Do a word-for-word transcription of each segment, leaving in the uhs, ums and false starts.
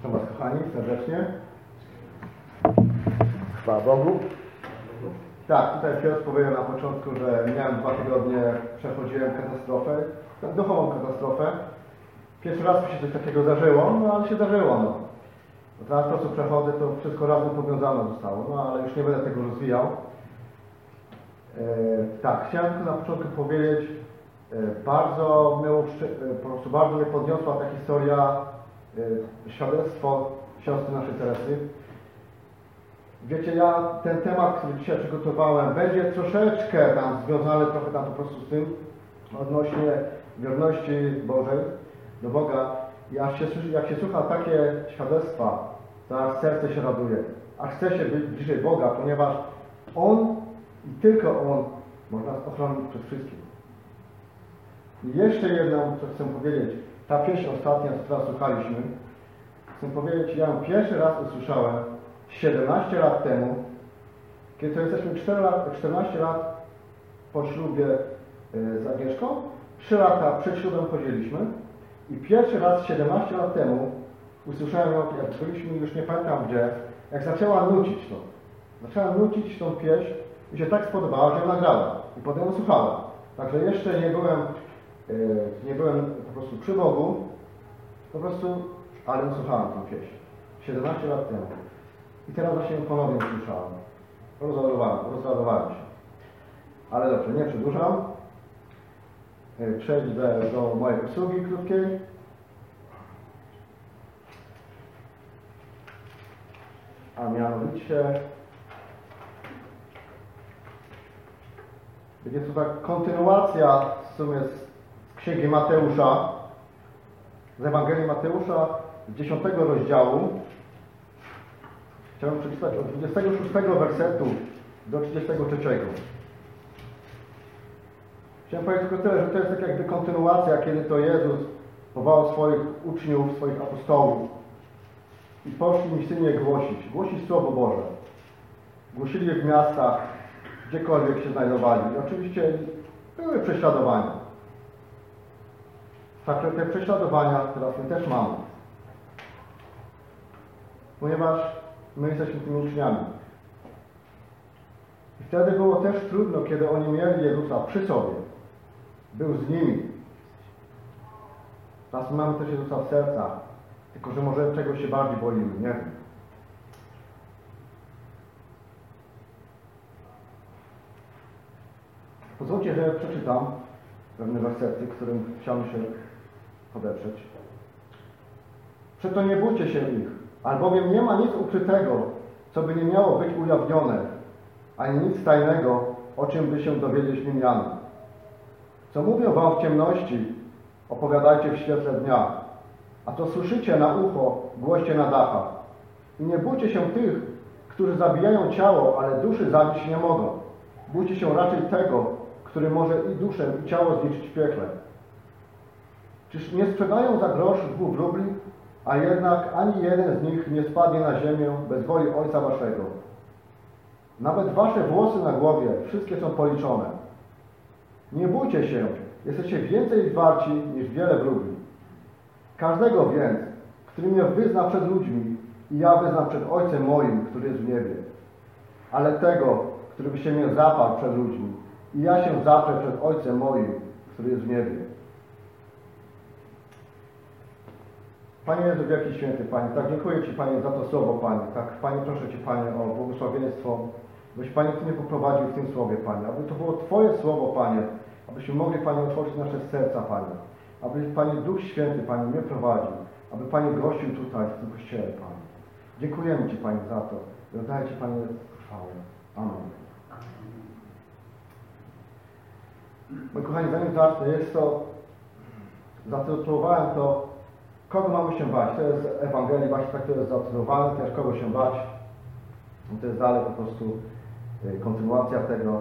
Witam Was, kochani, serdecznie. Chwała Bogu. Tak, tutaj Piotr powiedział na początku, że miałem dwa tygodnie, przechodziłem katastrofę, duchową katastrofę. Pierwszy raz mi się coś takiego zdarzyło, no ale się zdarzyło, no. Teraz to, co przechodzę, to wszystko razem powiązane zostało, no ale już nie będę tego rozwijał. E, tak, chciałem tylko na początku powiedzieć, e, bardzo mnie, e, po prostu bardzo mnie podniosła ta historia, e, świadectwo siostry naszej Teresy. Wiecie, ja ten temat, który dzisiaj przygotowałem, będzie troszeczkę tam związany trochę tam po prostu z tym, odnośnie wierności Bożej do Boga. Jak się, jak się słucha takie świadectwa, to serce się raduje. A chce się być bliżej Boga, ponieważ On i tylko On może nas ochronić przed wszystkim. I jeszcze jedną, co chcę powiedzieć, ta pieśń ostatnia, którą słuchaliśmy, chcę powiedzieć, ja ją pierwszy raz usłyszałem siedemnaście lat temu, kiedy to jesteśmy czternaście lat po ślubie z Agnieszką, trzy lata przed ślubem chodziliśmy i pierwszy raz siedemnaście lat temu usłyszałem ją, jak byliśmy, już nie pamiętam gdzie, jak zaczęła nucić to. Zaczęła nucić tą pieśń i się tak spodobała, że ją nagrałem i potem ją słuchałem. Także jeszcze nie byłem, nie byłem po prostu przy Bogu, po prostu, ale słuchałem tą pieśń. siedemnaście lat temu. I teraz właśnie ją ponownie usłyszałem. Rozładowałem, rozładowałem się. Ale dobrze, nie przedłużam. Przejdę do mojej usługi krótkiej. A mianowicie będzie to tak kontynuacja w sumie z Księgi Mateusza, z Ewangelii Mateusza z dziesiątego rozdziału. Chciałem przeczytać od dwudziestego szóstego wersetu do trzydziestego trzeciego. Chciałem powiedzieć tylko tyle, że to jest tak jakby kontynuacja, kiedy to Jezus powołał swoich uczniów, swoich apostołów i poszli misyjnie głosić, głosić Słowo Boże. Głosili je w miastach, gdziekolwiek się znajdowali. I oczywiście były prześladowania. Także te prześladowania teraz my też mamy. Ponieważ my jesteśmy tymi uczniami. I wtedy było też trudno, kiedy oni mieli Jezusa przy sobie. Był z nimi. Teraz mamy też Jezusa w sercach. Tylko że może czegoś się bardziej boimy. Nie wiem. Pozwólcie, że ja przeczytam pewne wersety, którym chciałem się podeprzeć. Przeto nie bójcie się ich, albowiem nie ma nic ukrytego, co by nie miało być ujawnione, ani nic tajnego, o czym by się dowiedzieć nie miano. Co mówią wam w ciemności, opowiadajcie w świetle dnia, a to słyszycie na ucho, głoście na dachach. I nie bójcie się tych, którzy zabijają ciało, ale duszy zabić nie mogą. Bójcie się raczej tego, który może i duszę, i ciało zniszczyć w piekle. Czyż nie sprzedają za grosz dwóch rubli, a jednak ani jeden z nich nie spadnie na ziemię bez woli Ojca waszego. Nawet wasze włosy na głowie, wszystkie są policzone. Nie bójcie się, jesteście więcej warci niż wiele wróbli. Każdego więc, który mnie wyzna przed ludźmi, i ja wyznam przed Ojcem moim, który jest w niebie. Ale tego, który by się mnie zaparł przed ludźmi, i ja się zaprę przed Ojcem moim, który jest w niebie. Panie Jezu, wielki święty Panie, tak dziękuję Ci, Panie, za to słowo, Panie. Tak, Panie, proszę Cię, Panie, o błogosławieństwo, byś, Panie, Ty mnie poprowadził w tym słowie, Panie. Aby to było Twoje słowo, Panie, abyśmy mogli, Panie, otworzyć nasze serca, Panie. Aby, Panie, Duch Święty, Panie, mnie prowadził. Aby, Panie, gościł tutaj, w tym Kościele, Panie. Dziękujemy Ci, Panie, za to. I oddaję Ci, Panie, chwałę. Amen. Moi kochani, zanim zacznę, jest to, zatytułowałem to, kogo mamy się bać. To jest Ewangelii, właśnie tak to jest zatytułowane, też kogo się bać. I to jest dalej po prostu kontynuacja tego.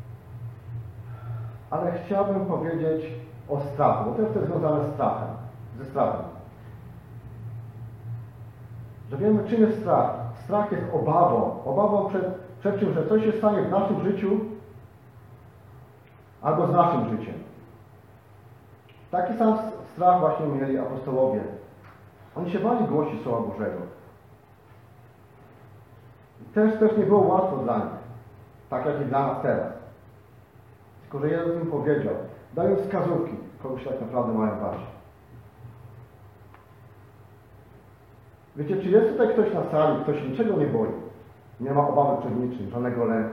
Ale chciałbym powiedzieć o strachu, bo to jest też związane z strachem, ze strachem. Że wiemy, czym jest strach. Strach jest obawą. Obawą przed, przed czym, że coś się stanie w naszym życiu albo z naszym życiem. Taki sam strach właśnie mieli apostołowie. Oni się bali głosić Słowa Bożego. Też, też nie było łatwo dla nich, tak jak i dla nas teraz. Tylko że Jezus im powiedział, dają wskazówki, kogo się tak naprawdę mają bać. Wiecie, czy jest tutaj ktoś na sali, kto się niczego nie boi? Nie ma obawy przed niczym, żadnego lęku.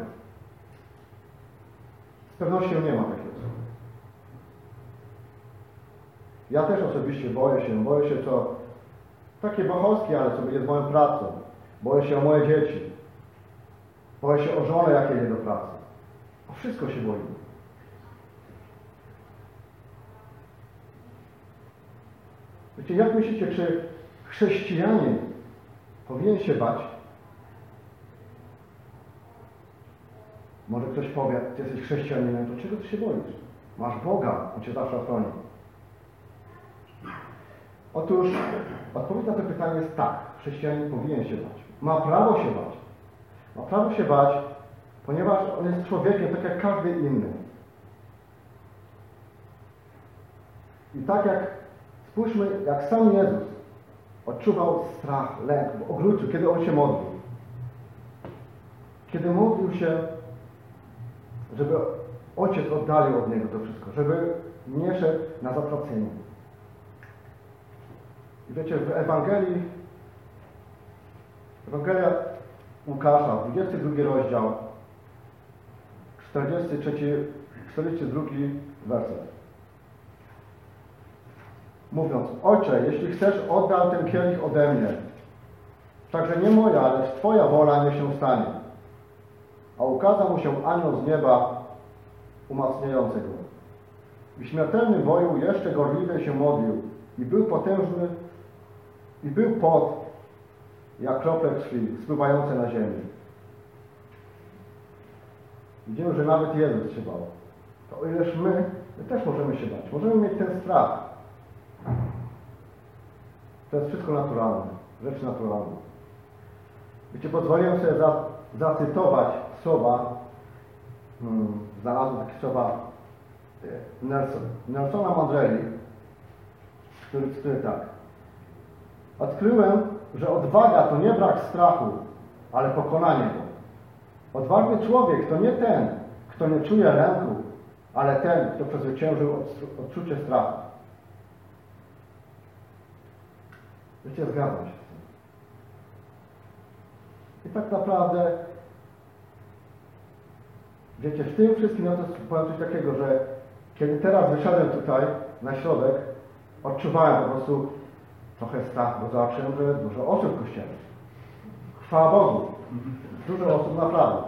Z pewnością nie ma takiej osoby. Ja też osobiście boję się, boję się co takie bohoskie, ale sobie jest moją pracą. Boję się o moje dzieci. Boję się o żonę, jak jedzie do pracy. O wszystko się boję. Wiecie, jak myślicie, czy chrześcijanin powinien się bać? Może ktoś powie, ty jesteś chrześcijaninem, to czego ty się boisz? Masz Boga, on cię zawsze ochroni. Otóż odpowiedź na to pytanie jest tak. Chrześcijanin powinien się bać. Ma prawo się bać. Ma prawo się bać, ponieważ on jest człowiekiem, tak jak każdy inny. I tak jak, spójrzmy, jak sam Jezus odczuwał strach, lęk w ogródku, kiedy On się modlił. Kiedy modlił się, żeby Ojciec oddalił od Niego to wszystko, żeby nie szedł na zatracenie. I wiecie, w Ewangelii, Ewangelia Łukasza, dwudziesty drugi rozdział, czterdziesty trzeci, czterdziesty drugi werset. Mówiąc, Ojcze, jeśli chcesz, oddal ten kielich ode mnie. Także nie moja, lecz Twoja wola niech się stanie. A ukazał mu się anioł z nieba, umacniający go. W śmiertelnym boju jeszcze gorliwie się modlił i był potężny, i był pot, jak krople krwi, spływające na ziemi. Widzimy, że nawet Jezus się bał. To o ileż my, my też możemy się bać. Możemy mieć ten strach. To jest wszystko naturalne. Rzecz naturalna. Wiecie, pozwoliłem sobie za, zacytować słowa, hmm, znalazłem takie słowa Nelson, Nelsona Mandeli, który cytuje tak. Odkryłem, że odwaga to nie brak strachu, ale pokonanie go. Odważny człowiek to nie ten, kto nie czuje lęku, ale ten, kto przezwyciężył odczucie strachu. Wiecie, zgadzam się z tym. I tak naprawdę, wiecie, w tym wszystkim, no to powiem coś takiego, że kiedy teraz wyszedłem tutaj na środek, odczuwałem po prostu trochę strach, bo zobaczyłem, że dużo osób w kościele. Chwała Bogu. Dużo osób naprawdę.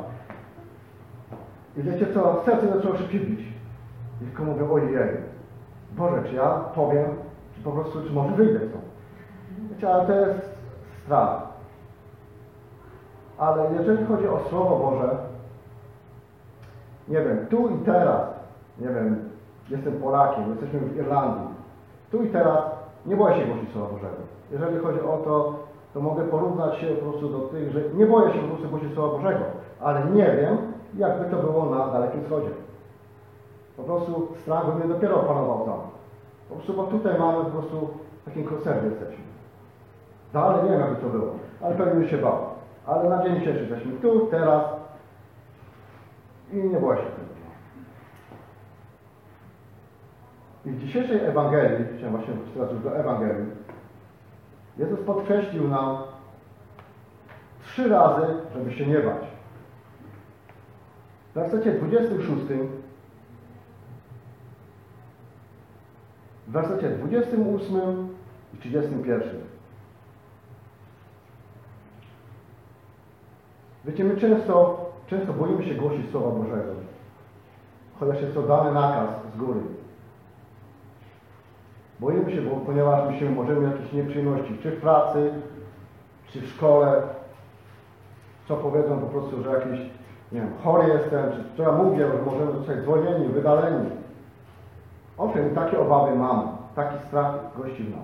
I wiecie co? Serce zaczęło się bić. I tylko mówię, ojej, Boże, czy ja powiem, czy po prostu, czy może wyjdę stąd. Wiecie, ale to jest strach. Ale jeżeli chodzi o Słowo Boże, nie wiem, tu i teraz, nie wiem, jestem Polakiem, jesteśmy w Irlandii, tu i teraz nie boję się głosić Słowa Bożego. Jeżeli chodzi o to, to mogę porównać się po prostu do tych, że nie boję się po prostu głosić Słowa Bożego, ale nie wiem, jakby to było na Dalekim Wschodzie. Po prostu strach by mnie dopiero opanował tam. Po prostu, bo tutaj mamy po prostu w takim konserwie jesteśmy. Dalej nie wiem, jakby to było, ale pewnie bym się bał. Ale na dzień dzisiejszy jesteśmy tu, teraz i nie boję się tego. I w dzisiejszej Ewangelii, chciałem właśnie teraz już do Ewangelii, Jezus podkreślił nam trzy razy, żeby się nie bać. W wersecie dwudziestym szóstym, w wersecie dwudziestym ósmym i trzydziestym pierwszym. Wiecie, my często, często boimy się głosić Słowa Bożego, chociaż jest to dany nakaz z góry. Boimy się, bo, ponieważ myślimy, możemy mieć jakieś nieprzyjemności, czy w pracy, czy w szkole, co powiedzą po prostu, że jakiś, nie wiem, chory jestem, czy co ja mówię, że możemy zostać zwolnieni, wydaleni. Owszem, takie obawy mamy, taki strach gości w nas.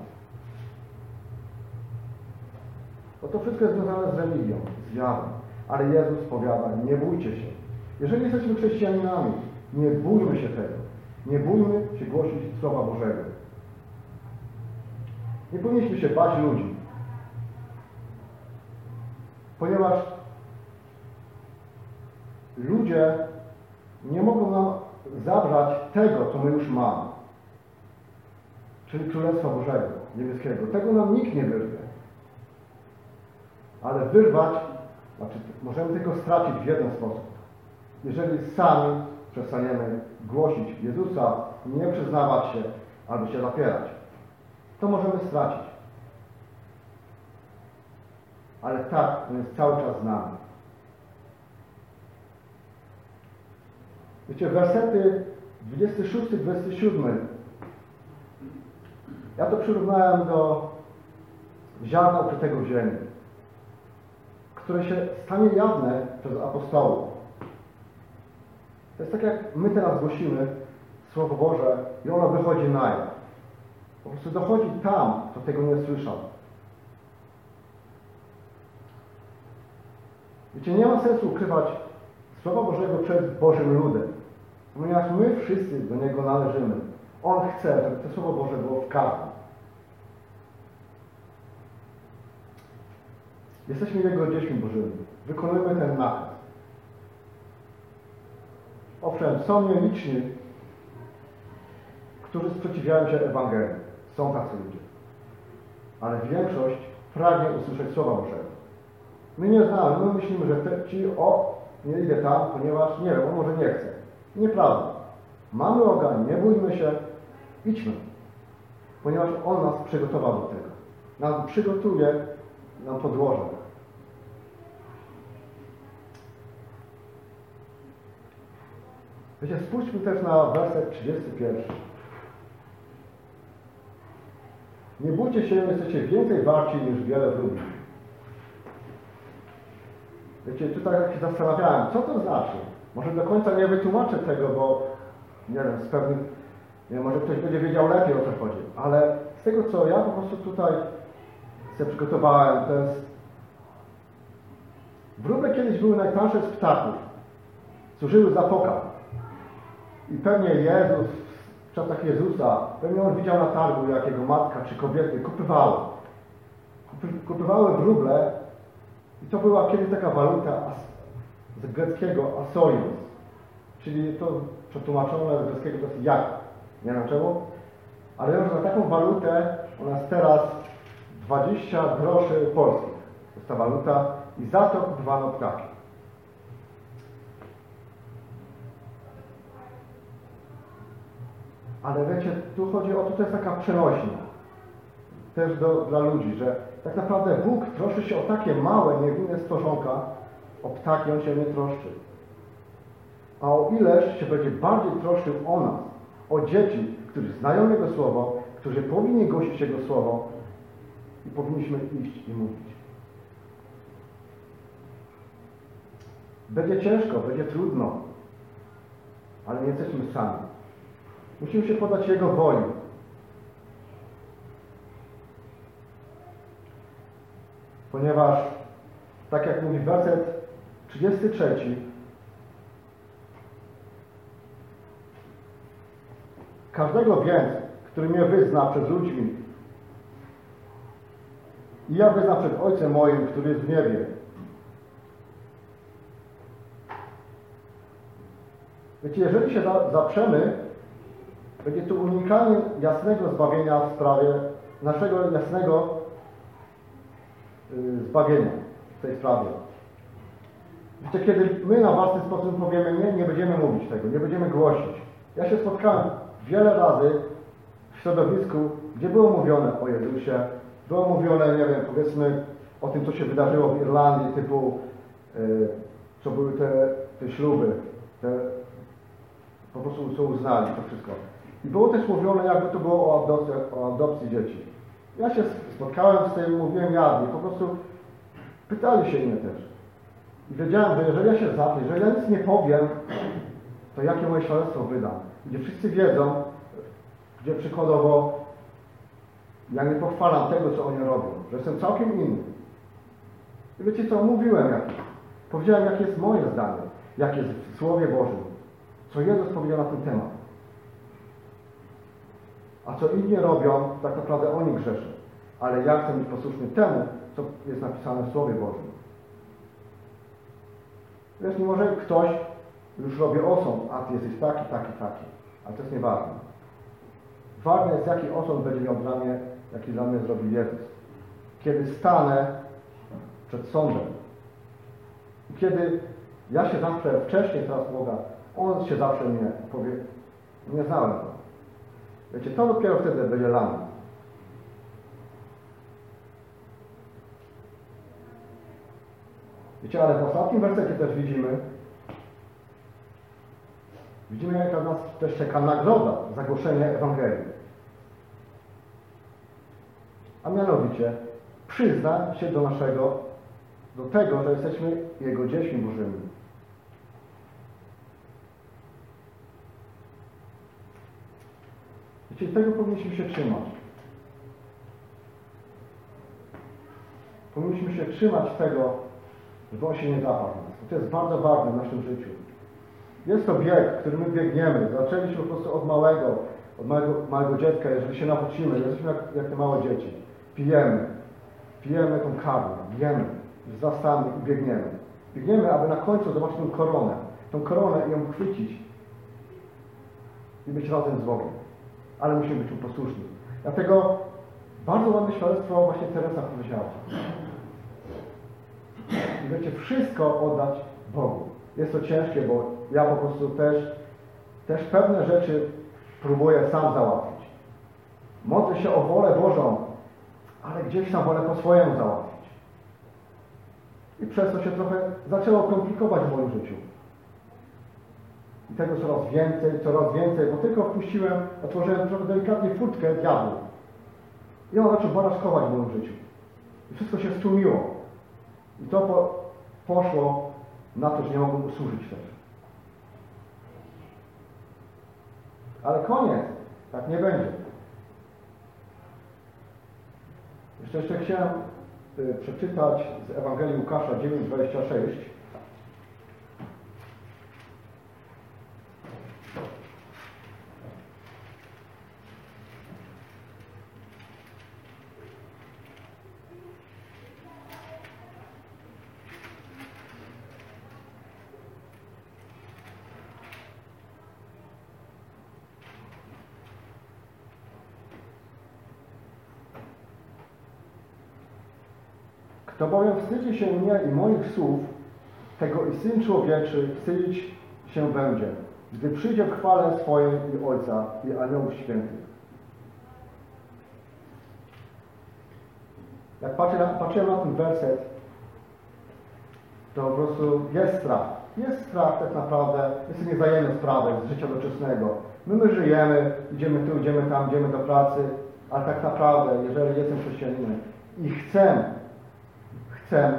Bo to wszystko jest związane z religią, z wiarą. Ale Jezus powiada, nie bójcie się. Jeżeli jesteśmy chrześcijaninami, nie bójmy się tego. Nie bójmy się głosić Słowa Bożego. Nie powinniśmy się bać ludzi. Ponieważ ludzie nie mogą nam zabrać tego, co my już mamy. Czyli Królestwa Bożego, Niebieskiego. Tego nam nikt nie wyrwie. Ale wyrwać, znaczy możemy tylko stracić w jeden sposób. Jeżeli sami przestaniemy głosić Jezusa, nie przyznawać się, albo się zapierać, to możemy stracić. Ale tak, On jest cały czas z nami. Wiecie, wersety dwudziesty szósty dwudziesty siódmy. Ja to przyrównałem do ziarna ukrytego w ziemi, które się stanie jawne przez apostołów. To jest tak, jak my teraz głosimy Słowo Boże i ono wychodzi na jaw. Po prostu dochodzi tam, kto tego nie słyszał. Wiecie, nie ma sensu ukrywać Słowa Bożego przed Bożym ludem, ponieważ my wszyscy do Niego należymy. On chce, żeby to Słowo Boże było w każdym. Jesteśmy Jego dziećmi Bożymi. Wykonujemy ten nakaz. Owszem, są nieliczni, którzy sprzeciwiają się Ewangelii. Są tacy ludzie. Ale większość pragnie usłyszeć Słowa Bożego. My nie znamy, my myślimy, że te, ci, o, nie idę tam, ponieważ nie wiem, on może nie chce. Nieprawda. Mamy ogień, nie bójmy się, idźmy. Ponieważ On nas przygotował do tego. Nam przygotuje nam podłoże. Wiecie, spójrzmy też na werset trzydziesty pierwszy. Nie bójcie się, jesteście więcej warci niż wiele wróbli. Wiecie, tutaj jak się zastanawiałem, co to znaczy? Może do końca nie wytłumaczę tego, bo nie wiem, z pewnych, nie wiem, może ktoś będzie wiedział lepiej, o co chodzi. Ale z tego, co ja po prostu tutaj sobie przygotowałem, to jest... Wróble kiedyś były najtańsze z ptaków. Służyły za pokarm. I pewnie Jezus, w czasach Jezusa, pewnie On widział na targu, jak Jego matka czy kobiety kupywały. Kupywały wróble i to była kiedyś taka waluta z greckiego asorius, czyli to przetłumaczone z greckiego to jest jak. Nie wiem czemu, ale już za taką walutę ona jest teraz dwadzieścia groszy polskich. To jest ta waluta i za to kupowano ptaki. Ale wiecie, tu chodzi o to, to jest taka przenośnia. Też do, dla ludzi, że tak naprawdę Bóg troszczy się o takie małe, niewinne stworzonka, o ptaki On się nie troszczy. A o ileż się będzie bardziej troszczył o nas, o dzieci, którzy znają Jego Słowo, którzy powinni głosić Jego Słowo i powinniśmy iść i mówić. Będzie ciężko, będzie trudno, ale nie jesteśmy sami. Musimy się poddać Jego woli. Ponieważ, tak jak mówi werset trzydziesty trzeci, każdego więc, który mnie wyzna przed ludźmi, i ja wyznam przed Ojcem moim, który jest w niebie. Wiecie, jeżeli się zaprzemy, będzie tu unikanie jasnego zbawienia w sprawie, naszego jasnego yy, zbawienia w tej sprawie. Wiecie, kiedy my na własny sposób powiemy nie, nie będziemy mówić tego, nie będziemy głosić. Ja się spotkałem wiele razy w środowisku, gdzie było mówione o Jezusie, było mówione, nie wiem, powiedzmy o tym, co się wydarzyło w Irlandii, typu yy, co były te, te śluby, te po prostu co uznali, to wszystko. I było też mówione, jakby to było o adopcji, o adopcji dzieci. Ja się spotkałem z tym, mówiłem jadnie, po prostu pytali się mnie też. I wiedziałem, że jeżeli ja się zapię, jeżeli ja nic nie powiem, to jakie moje świadectwo wydam. Gdzie wszyscy wiedzą, gdzie przykładowo ja nie pochwalam tego, co oni robią, że jestem całkiem inny. I wiecie co, mówiłem jak. Powiedziałem, jakie jest moje zdanie, jakie jest w Słowie Bożym, co Jezus powiedział na ten temat. A co inni robią, tak naprawdę oni grzeszą. ale ja chcę być posłuszny temu, co jest napisane w Słowie Bożym. Wiesz, nie może ktoś już robi osąd, a ty jesteś taki, taki, taki, ale to jest nieważne. Ważne jest, jaki osąd będzie miał dla mnie, jaki dla mnie zrobił Jezus. Kiedy stanę przed sądem, kiedy ja się zawsze wcześniej teraz Boga, On się zawsze mnie powie, nie znałem go. Wiecie, to dopiero wtedy będzie dla mnie. Wiecie, ale w ostatnim wersecie też widzimy, widzimy, jaka nas też czeka nagroda za głoszenie Ewangelii. A mianowicie przyzna się do naszego, do tego, że jesteśmy Jego dziećmi Bożymi. Wiecie, tego powinniśmy się trzymać. Powinniśmy się trzymać tego, żeby On się nie zaparł. To jest bardzo ważne w naszym życiu. Jest to bieg, który my biegniemy. Zaczęliśmy po prostu od małego, od małego, małego dziecka. Jeżeli się nawrócimy, jesteśmy jak, jak te małe dzieci. Pijemy. Pijemy tą kawę. Jemy. Wzrastamy i biegniemy. Biegniemy, aby na końcu zobaczyć tą koronę. Tą koronę i ją chwycić. I być razem z Bogiem. Ale musimy być mu posłuszni. Dlatego bardzo ładne świadectwo właśnie Teresa powiedziała. I wiecie, wszystko oddać Bogu. Jest to ciężkie, bo ja po prostu też, też pewne rzeczy próbuję sam załatwić. Modlę się o wolę Bożą, ale gdzieś tam wolę po swojemu załatwić. I przez to się trochę zaczęło komplikować w moim życiu. I tego coraz więcej, coraz więcej, bo tylko wpuściłem, otworzyłem trochę delikatnie furtkę diabłu. I on zaczął baraczkować w moim życiu. I wszystko się stłumiło. I to po, poszło na to, że nie mogłem usłużyć też. Ale koniec. Tak nie będzie. Jeszcze, jeszcze chciałem y, przeczytać z Ewangelii Łukasza dziewięć dwadzieścia sześć. Kto bowiem wstydzi się mnie i moich słów, tego i Syn Człowieczy wstydzić się będzie, gdy przyjdzie w chwale swojej i Ojca i aniołów świętych. Jak patrzę na, patrzyłem na ten werset, to po prostu jest strach. Jest strach tak naprawdę, my sobie nie zdajemy sprawy z życia doczesnego. My, my żyjemy, idziemy tu, idziemy tam, idziemy do pracy, ale tak naprawdę, jeżeli jestem chrześcijaninem i chcę Chcę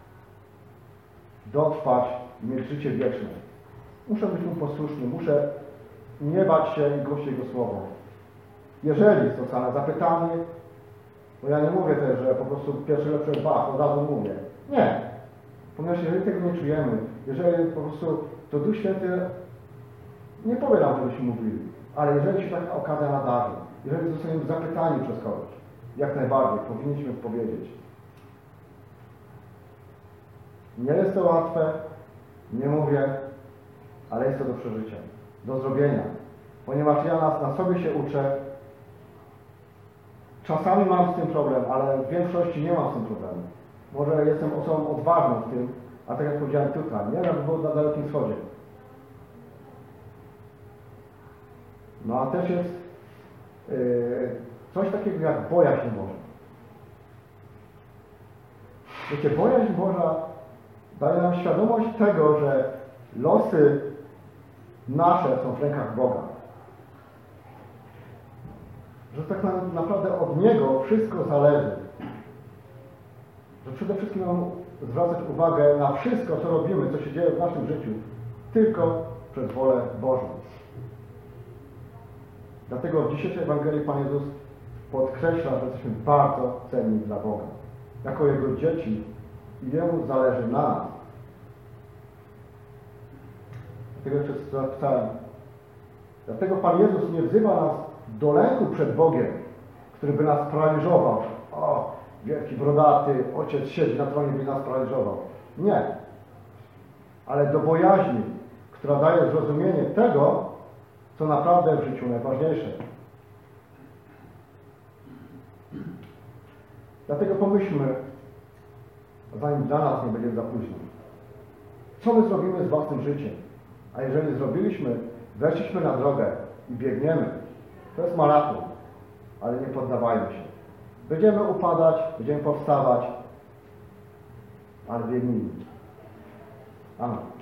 dotrwać i mieć życie wieczne. Muszę być mu posłuszny, muszę nie bać się i głosić Jego słowo. Jeżeli zostanę zapytany, bo ja nie mówię też, że po prostu pierwszy lepszy bach, od razu mówię. Nie. Ponieważ jeżeli tego nie czujemy, jeżeli po prostu to Duch Święty nie powie nam, żebyśmy mówili, ale jeżeli się taka okazja nadarzy, jeżeli zostaniemy zapytani przez kogoś, jak najbardziej powinniśmy powiedzieć. Nie jest to łatwe, nie mówię, ale jest to do przeżycia, do zrobienia. Ponieważ ja na, na sobie się uczę. Czasami mam z tym problem, ale w większości nie mam z tym problemu. Może jestem osobą odważną w tym, a tak jak powiedziałem tutaj, nie wiem, było na Dalekim Wschodzie. No a też jest yy, coś takiego jak bojaźń Boża. Wiecie, bojaźń Boża daje nam świadomość tego, że losy nasze są w rękach Boga. Że tak naprawdę od Niego wszystko zależy. Że przede wszystkim mamy zwracać uwagę na wszystko, co robimy, co się dzieje w naszym życiu, tylko przez wolę Bożą. Dlatego w dzisiejszej Ewangelii Pan Jezus podkreśla, że jesteśmy bardzo cenni dla Boga. Jako Jego dzieci i Jemu zależy na nas. Dlatego jeszcze zapisałem. Dlatego Pan Jezus nie wzywa nas do lęku przed Bogiem, który by nas paraliżował. O, wielki, brodaty, ojciec siedzi na tronie, by nas paraliżował. Nie. Ale do bojaźni, która daje zrozumienie tego, co naprawdę w życiu najważniejsze. Dlatego pomyślmy, zanim dla nas nie będzie za późno. Co my zrobimy z własnym życiem? A jeżeli zrobiliśmy, weszliśmy na drogę i biegniemy, to jest maraton, ale nie poddawajmy się. Będziemy upadać, będziemy powstawać, ale biegnijmy. Amen.